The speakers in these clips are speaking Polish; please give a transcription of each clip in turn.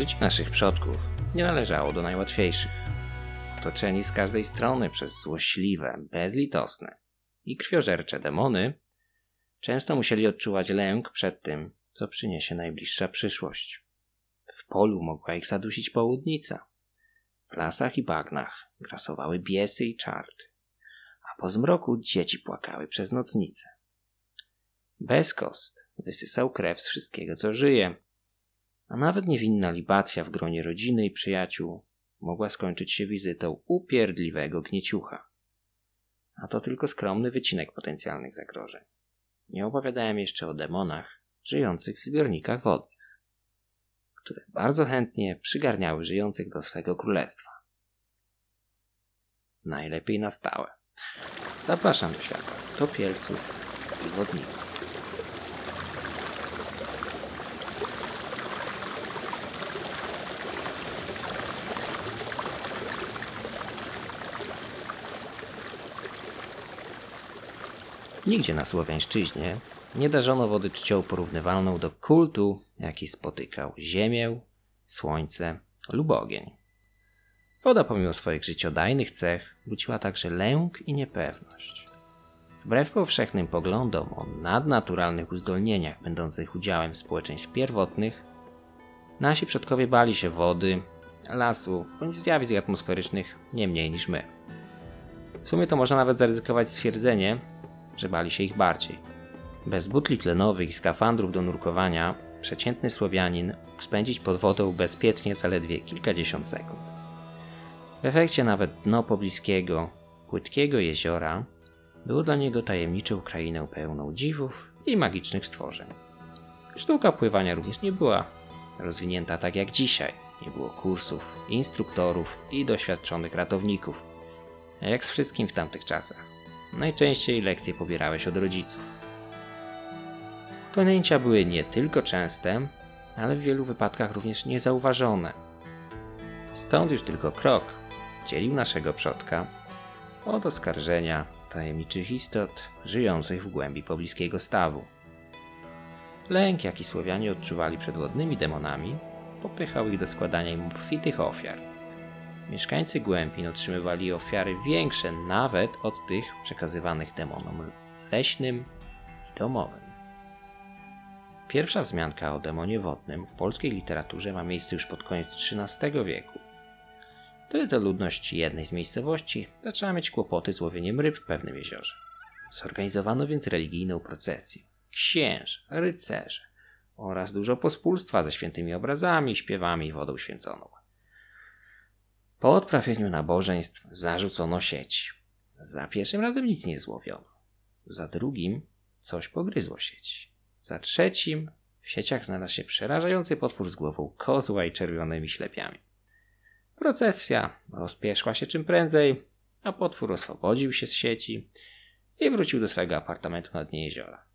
Życie naszych przodków nie należało do najłatwiejszych. Otoczeni z każdej strony przez złośliwe, bezlitosne i krwiożercze demony, często musieli odczuwać lęk przed tym, co przyniesie najbliższa przyszłość. W polu mogła ich zadusić południca. W lasach i bagnach grasowały biesy i czarty, a po zmroku dzieci płakały przez nocnicę. Bezkost wysysał krew z wszystkiego, co żyje, a nawet niewinna libacja w gronie rodziny i przyjaciół mogła skończyć się wizytą upierdliwego gnieciucha. A to tylko skromny wycinek potencjalnych zagrożeń. Nie opowiadałem jeszcze o demonach żyjących w zbiornikach wodnych, które bardzo chętnie przygarniały żyjących do swego królestwa. Najlepiej na stałe. Zapraszam do świata topielców i wodników. Nigdzie na Słowiańszczyźnie nie darzono wody czcią porównywalną do kultu, jaki spotykał ziemię, słońce lub ogień. Woda pomimo swoich życiodajnych cech budziła także lęk i niepewność. Wbrew powszechnym poglądom o nadnaturalnych uzdolnieniach będących udziałem społeczeństw pierwotnych, nasi przodkowie bali się wody, lasu bądź zjawisk atmosferycznych nie mniej niż my. W sumie to można nawet zaryzykować stwierdzenie, że bali się ich bardziej. Bez butli tlenowych i skafandrów do nurkowania przeciętny Słowianin mógł spędzić pod wodą bezpiecznie zaledwie kilkadziesiąt sekund. W efekcie nawet dno pobliskiego, płytkiego jeziora było dla niego tajemniczą krainą pełną dziwów i magicznych stworzeń. Sztuka pływania również nie była rozwinięta tak jak dzisiaj. Nie było kursów, instruktorów i doświadczonych ratowników. Jak z wszystkim w tamtych czasach. Najczęściej lekcje pobierałeś od rodziców. Tonięcia były nie tylko częste, ale w wielu wypadkach również niezauważone. Stąd już tylko krok dzielił naszego przodka od oskarżenia tajemniczych istot żyjących w głębi pobliskiego stawu. Lęk, jaki Słowianie odczuwali przed wodnymi demonami, popychał ich do składania im obfitych ofiar. Mieszkańcy głębin otrzymywali ofiary większe nawet od tych przekazywanych demonom leśnym i domowym. Pierwsza wzmianka o demonie wodnym w polskiej literaturze ma miejsce już pod koniec XIII wieku. Wtedy to ludność jednej z miejscowości zaczęła mieć kłopoty z łowieniem ryb w pewnym jeziorze. Zorganizowano więc religijną procesję. Księży, rycerze oraz dużo pospólstwa ze świętymi obrazami, śpiewami i wodą święconą. Po odprawieniu nabożeństw zarzucono sieci. Za pierwszym razem nic nie złowiono. Za drugim coś pogryzło sieci. Za trzecim w sieciach znalazł się przerażający potwór z głową kozła i czerwonymi ślepiami. Procesja rozpieszła się czym prędzej, a potwór oswobodził się z sieci i wrócił do swojego apartamentu na dnie jeziora.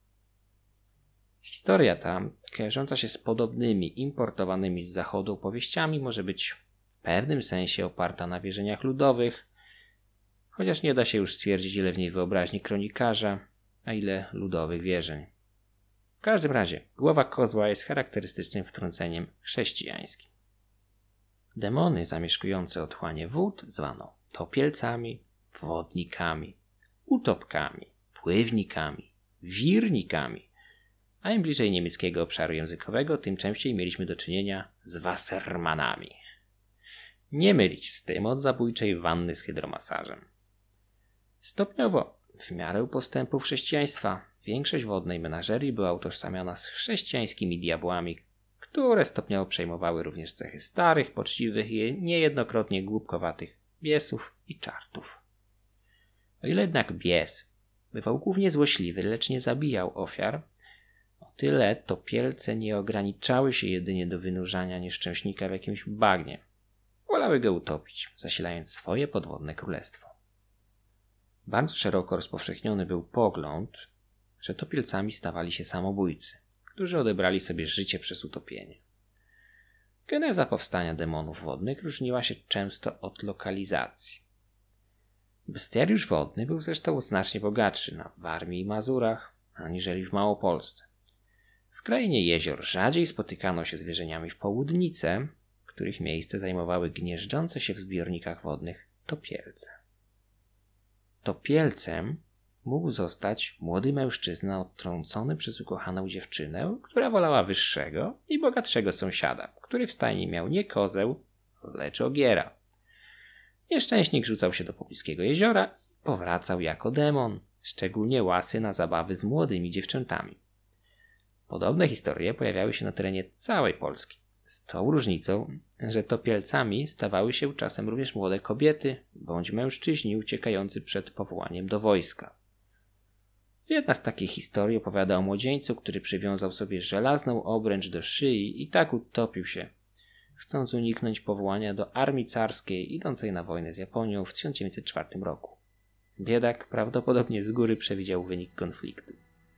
Historia ta, kojarząca się z podobnymi importowanymi z zachodu opowieściami, może być w pewnym sensie oparta na wierzeniach ludowych, chociaż nie da się już stwierdzić, ile w niej wyobraźni kronikarza, a ile ludowych wierzeń. W każdym razie głowa kozła jest charakterystycznym wtrąceniem chrześcijańskim. Demony zamieszkujące otchłanie wód zwano topielcami, wodnikami, utopkami, pływnikami, wirnikami, a im bliżej niemieckiego obszaru językowego, tym częściej mieliśmy do czynienia z wassermanami. Nie mylić z tym od zabójczej wanny z hydromasażem. Stopniowo, w miarę postępów chrześcijaństwa, większość wodnej menażerii była utożsamiana z chrześcijańskimi diabłami, które stopniowo przejmowały również cechy starych, poczciwych i niejednokrotnie głupkowatych biesów i czartów. O ile jednak bies bywał głównie złośliwy, lecz nie zabijał ofiar, o tyle topielce nie ograniczały się jedynie do wynurzania nieszczęśnika w jakimś bagnie. Wolały go utopić, zasilając swoje podwodne królestwo. Bardzo szeroko rozpowszechniony był pogląd, że topielcami stawali się samobójcy, którzy odebrali sobie życie przez utopienie. Geneza powstania demonów wodnych różniła się często od lokalizacji. Bestiariusz wodny był zresztą znacznie bogatszy na Warmii i Mazurach, aniżeli w Małopolsce. W krainie jezior rzadziej spotykano się zwierzeniami w południce, których miejsce zajmowały gnieżdżące się w zbiornikach wodnych topielce. Topielcem mógł zostać młody mężczyzna odtrącony przez ukochaną dziewczynę, która wolała wyższego i bogatszego sąsiada, który w stajni miał nie kozeł, lecz ogiera. Nieszczęśnik rzucał się do pobliskiego jeziora i powracał jako demon, szczególnie łasy na zabawy z młodymi dziewczętami. Podobne historie pojawiały się na terenie całej Polski, z tą różnicą, że topielcami stawały się czasem również młode kobiety bądź mężczyźni uciekający przed powołaniem do wojska. Jedna z takich historii opowiada o młodzieńcu, który przywiązał sobie żelazną obręcz do szyi i tak utopił się, chcąc uniknąć powołania do armii carskiej idącej na wojnę z Japonią w 1904 roku. Biedak prawdopodobnie z góry przewidział wynik konfliktu.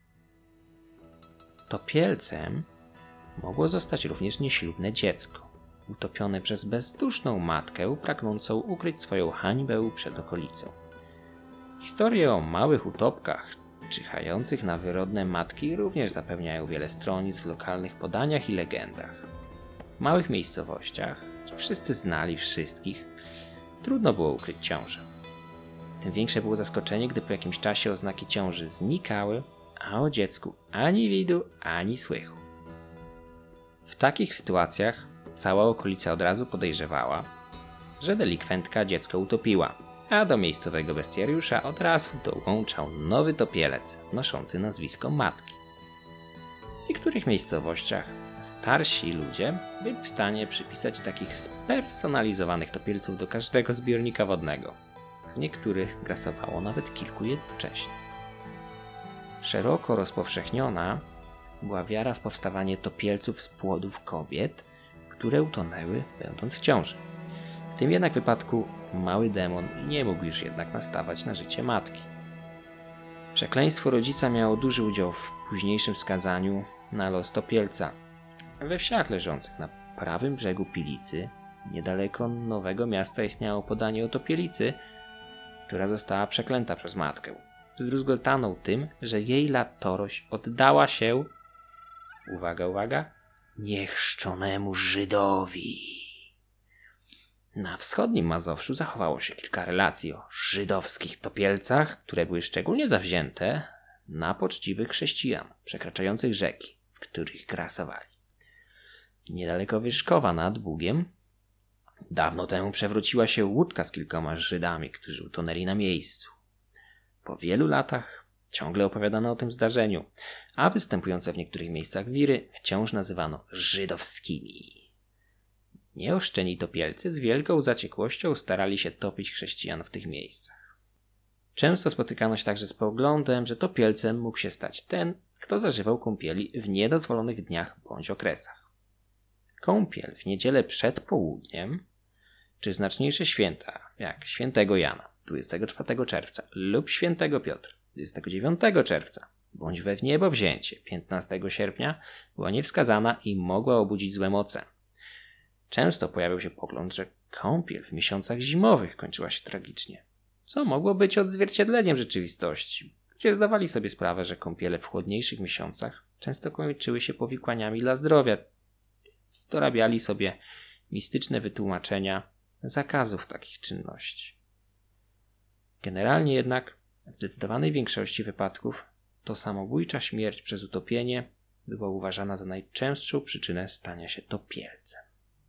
Topielcem mogło zostać również nieślubne dziecko, utopione przez bezduszną matkę pragnącą ukryć swoją hańbę przed okolicą. Historie o małych utopkach czyhających na wyrodne matki również zapewniają wiele stronic w lokalnych podaniach i legendach. W małych miejscowościach, gdzie wszyscy znali wszystkich, trudno było ukryć ciążę. Tym większe było zaskoczenie, gdy po jakimś czasie oznaki ciąży znikały, a o dziecku ani widu, ani słychu. W takich sytuacjach cała okolica od razu podejrzewała, że delikwentka dziecko utopiła, a do miejscowego bestiariusza od razu dołączał nowy topielec noszący nazwisko matki. W niektórych miejscowościach starsi ludzie byli w stanie przypisać takich spersonalizowanych topielców do każdego zbiornika wodnego. W niektórych grasowało nawet kilku jednocześnie. Szeroko rozpowszechniona była wiara w powstawanie topielców z płodów kobiet, które utonęły będąc w ciąży. W tym jednak wypadku mały demon nie mógł już jednak nastawać na życie matki. Przekleństwo rodzica miało duży udział w późniejszym skazaniu na los topielca. We wsiach leżących na prawym brzegu Pilicy, niedaleko Nowego Miasta, istniało podanie o topielicy, która została przeklęta przez matkę, zdruzgotaną tym, że jej latorość oddała się, uwaga, uwaga, niechrzczonemu Żydowi. Na wschodnim Mazowszu zachowało się kilka relacji o żydowskich topielcach, które były szczególnie zawzięte na poczciwych chrześcijan przekraczających rzeki, w których grasowali. Niedaleko Wyszkowa nad Bugiem dawno temu przewróciła się łódka z kilkoma Żydami, którzy utonęli na miejscu. Po wielu latach ciągle opowiadano o tym zdarzeniu, a występujące w niektórych miejscach wiry wciąż nazywano żydowskimi. Nieoszczeni topielcy z wielką zaciekłością starali się topić chrześcijan w tych miejscach. Często spotykano się także z poglądem, że topielcem mógł się stać ten, kto zażywał kąpieli w niedozwolonych dniach bądź okresach. Kąpiel w niedzielę przed południem, czy znaczniejsze święta, jak świętego Jana, 24 czerwca, lub świętego Piotra, 29 czerwca, bądź we wniebowzięcie, 15 sierpnia, była niewskazana i mogła obudzić złe moce. Często pojawiał się pogląd, że kąpiel w miesiącach zimowych kończyła się tragicznie, co mogło być odzwierciedleniem rzeczywistości, gdzie zdawali sobie sprawę, że kąpiele w chłodniejszych miesiącach często kończyły się powikłaniami dla zdrowia, więc dorabiali sobie mistyczne wytłumaczenia zakazów takich czynności. Generalnie jednak w zdecydowanej większości wypadków to samobójcza śmierć przez utopienie była uważana za najczęstszą przyczynę stania się topielcem.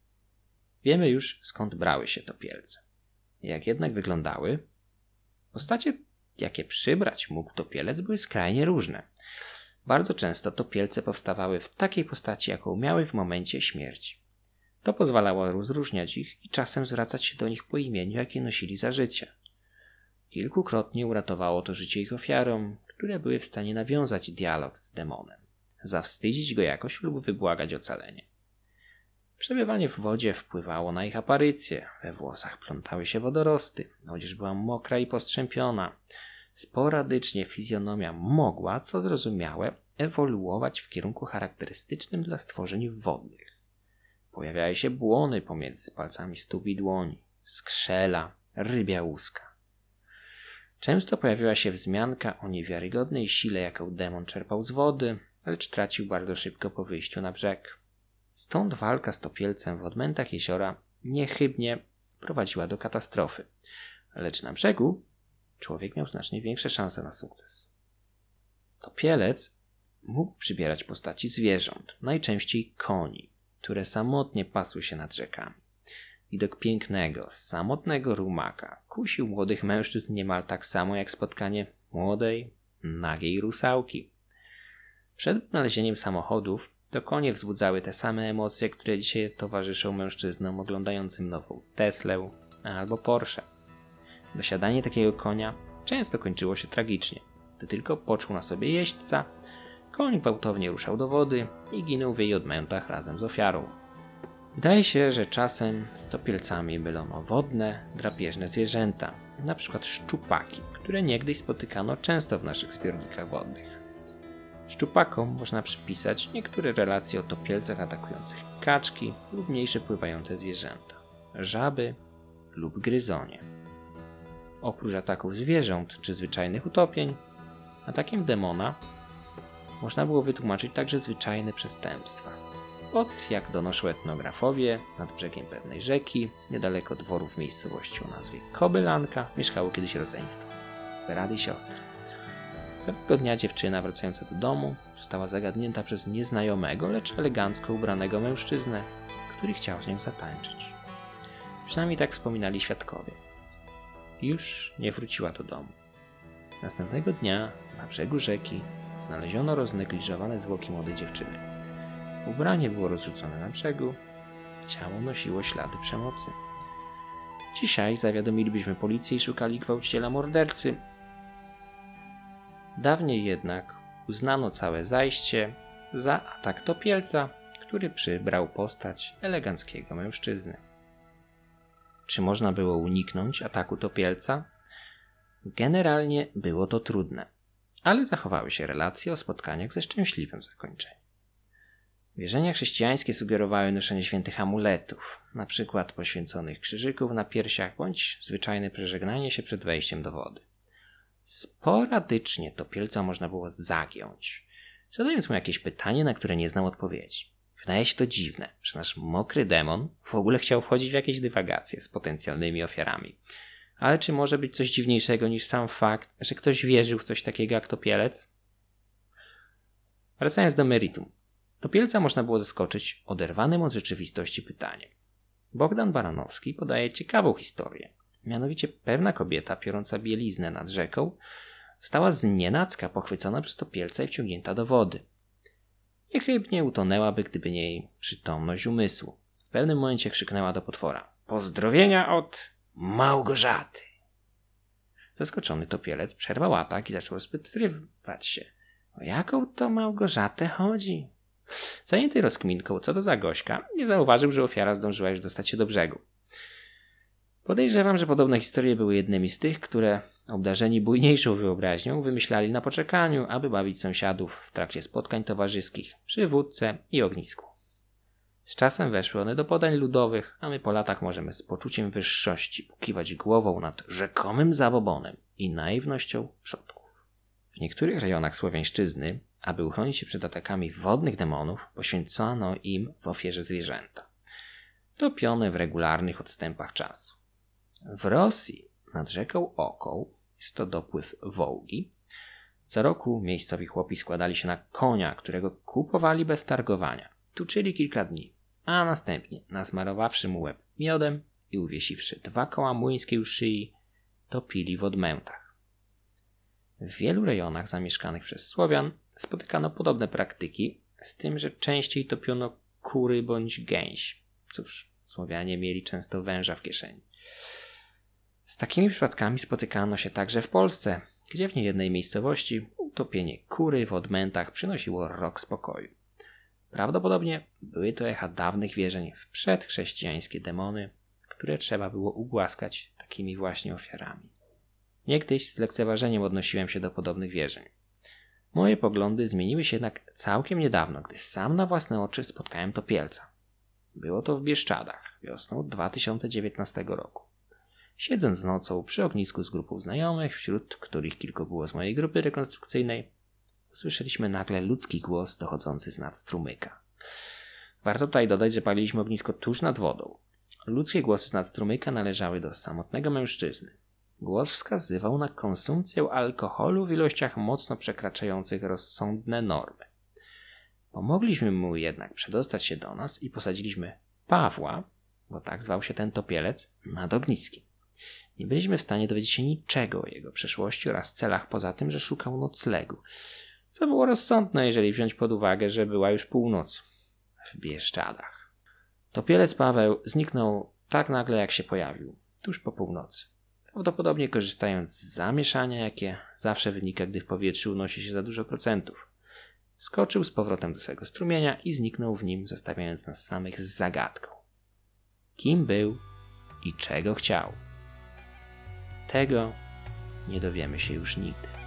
Wiemy już, skąd brały się topielce. Jak jednak wyglądały? Postacie, jakie przybrać mógł topielec, były skrajnie różne. Bardzo często topielce powstawały w takiej postaci, jaką miały w momencie śmierci. To pozwalało rozróżniać ich i czasem zwracać się do nich po imieniu, jakie nosili za życie. Kilkukrotnie uratowało to życie ich ofiarom, które były w stanie nawiązać dialog z demonem, zawstydzić go jakoś lub wybłagać ocalenie. Przebywanie w wodzie wpływało na ich aparycję, we włosach plątały się wodorosty, odzież była mokra i postrzępiona. Sporadycznie fizjonomia mogła, co zrozumiałe, ewoluować w kierunku charakterystycznym dla stworzeń wodnych. Pojawiały się błony pomiędzy palcami stóp i dłoni, skrzela, rybia łuska. Często pojawiła się wzmianka o niewiarygodnej sile, jaką demon czerpał z wody, lecz tracił bardzo szybko po wyjściu na brzeg. Stąd walka z topielcem w odmętach jeziora niechybnie prowadziła do katastrofy. Lecz na brzegu człowiek miał znacznie większe szanse na sukces. Topielec mógł przybierać postaci zwierząt, najczęściej koni, które samotnie pasły się nad rzekami. Widok pięknego, samotnego rumaka kusił młodych mężczyzn niemal tak samo jak spotkanie młodej, nagiej rusałki. Przed odnalezieniem samochodów to konie wzbudzały te same emocje, które dzisiaj towarzyszą mężczyznom oglądającym nową Teslę albo Porsche. Dosiadanie takiego konia często kończyło się tragicznie. Gdy tylko poczuł na sobie jeźdźca, koń gwałtownie ruszał do wody i ginął w jej odmętach razem z ofiarą. Wydaje się, że czasem z topielcami bylono wodne, drapieżne zwierzęta, np. szczupaki, które niegdyś spotykano często w naszych zbiornikach wodnych. Szczupakom można przypisać niektóre relacje o topielcach atakujących kaczki lub mniejsze pływające zwierzęta, żaby lub gryzonie. Oprócz ataków zwierząt czy zwyczajnych utopień, atakiem demona można było wytłumaczyć także zwyczajne przestępstwa. Jak donoszą etnografowie, nad brzegiem pewnej rzeki, niedaleko dworu w miejscowości o nazwie Kobylanka, mieszkało kiedyś rodzeństwo, brat i siostra. Pewnego dnia dziewczyna wracająca do domu została zagadnięta przez nieznajomego, lecz elegancko ubranego mężczyznę, który chciał z nią zatańczyć. Przynajmniej tak wspominali świadkowie. Już nie wróciła do domu. Następnego dnia na brzegu rzeki znaleziono roznegliżowane zwłoki młodej dziewczyny. Ubranie było rozrzucone na brzegu, ciało nosiło ślady przemocy. Dzisiaj zawiadomilibyśmy policję i szukali gwałciciela mordercy. Dawniej jednak uznano całe zajście za atak topielca, który przybrał postać eleganckiego mężczyzny. Czy można było uniknąć ataku topielca? Generalnie było to trudne, ale zachowały się relacje o spotkaniach ze szczęśliwym zakończeniem. Wierzenia chrześcijańskie sugerowały noszenie świętych amuletów, np. poświęconych krzyżyków na piersiach bądź zwyczajne przeżegnanie się przed wejściem do wody. Sporadycznie topielca można było zagiąć, zadając mu jakieś pytanie, na które nie znał odpowiedzi. Wydaje się to dziwne, że nasz mokry demon w ogóle chciał wchodzić w jakieś dywagacje z potencjalnymi ofiarami. Ale czy może być coś dziwniejszego niż sam fakt, że ktoś wierzył w coś takiego jak topielec? Wracając do meritum. Topielca można było zaskoczyć oderwanym od rzeczywistości pytaniem. Bogdan Baranowski podaje ciekawą historię. Mianowicie pewna kobieta piorąca bieliznę nad rzeką została znienacka pochwycona przez topielca i wciągnięta do wody. Niechybnie utonęłaby, gdyby nie jej przytomność umysłu. W pewnym momencie krzyknęła do potwora: „Pozdrowienia od Małgorzaty!” Zaskoczony topielec przerwał atak i zaczął rozpytywać się: o jaką to Małgorzatę chodzi? Zajęty rozkminką, co to za gośka, nie zauważył, że ofiara zdążyła już dostać się do brzegu. Podejrzewam, że podobne historie były jednymi z tych, które obdarzeni bujniejszą wyobraźnią wymyślali na poczekaniu, aby bawić sąsiadów w trakcie spotkań towarzyskich, przy wódce i ognisku. Z czasem weszły one do podań ludowych, a my po latach możemy z poczuciem wyższości pokiwać głową nad rzekomym zabobonem i naiwnością przodków. W niektórych rejonach Słowiańszczyzny, aby uchronić się przed atakami wodnych demonów, poświęcono im w ofierze zwierzęta, topione w regularnych odstępach czasu. W Rosji nad rzeką Okoł, jest to dopływ Wołgi, co roku miejscowi chłopi składali się na konia, którego kupowali bez targowania, tuczyli kilka dni, a następnie, nasmarowawszy mu łeb miodem i uwiesiwszy 2 koła młyńskie u szyi, topili w odmętach. W wielu rejonach zamieszkanych przez Słowian spotykano podobne praktyki, z tym, że częściej topiono kury bądź gęś. Cóż, Słowianie mieli często węża w kieszeni. Z takimi przypadkami spotykano się także w Polsce, gdzie w niejednej miejscowości utopienie kury w odmętach przynosiło rok spokoju. Prawdopodobnie były to echa dawnych wierzeń w przedchrześcijańskie demony, które trzeba było ugłaskać takimi właśnie ofiarami. Niegdyś z lekceważeniem odnosiłem się do podobnych wierzeń. Moje poglądy zmieniły się jednak całkiem niedawno, gdy sam na własne oczy spotkałem topielca. Było to w Bieszczadach, wiosną 2019 roku. Siedząc nocą przy ognisku z grupą znajomych, wśród których kilku było z mojej grupy rekonstrukcyjnej, usłyszeliśmy nagle ludzki głos dochodzący z nad strumyka. Warto tutaj dodać, że paliliśmy ognisko tuż nad wodą. Ludzkie głosy z nad strumyka należały do samotnego mężczyzny. Głos wskazywał na konsumpcję alkoholu w ilościach mocno przekraczających rozsądne normy. Pomogliśmy mu jednak przedostać się do nas i posadziliśmy Pawła, bo tak zwał się ten topielec, nad ogniskiem. Nie byliśmy w stanie dowiedzieć się niczego o jego przeszłości oraz celach poza tym, że szukał noclegu, co było rozsądne, jeżeli wziąć pod uwagę, że była już północ w Bieszczadach. Topielec Paweł zniknął tak nagle, jak się pojawił, tuż po północy. Prawdopodobnie korzystając z zamieszania, jakie zawsze wynika, gdy w powietrzu unosi się za dużo procentów. Skoczył z powrotem do swego strumienia i zniknął w nim, zostawiając nas samych z zagadką. Kim był i czego chciał? Tego nie dowiemy się już nigdy.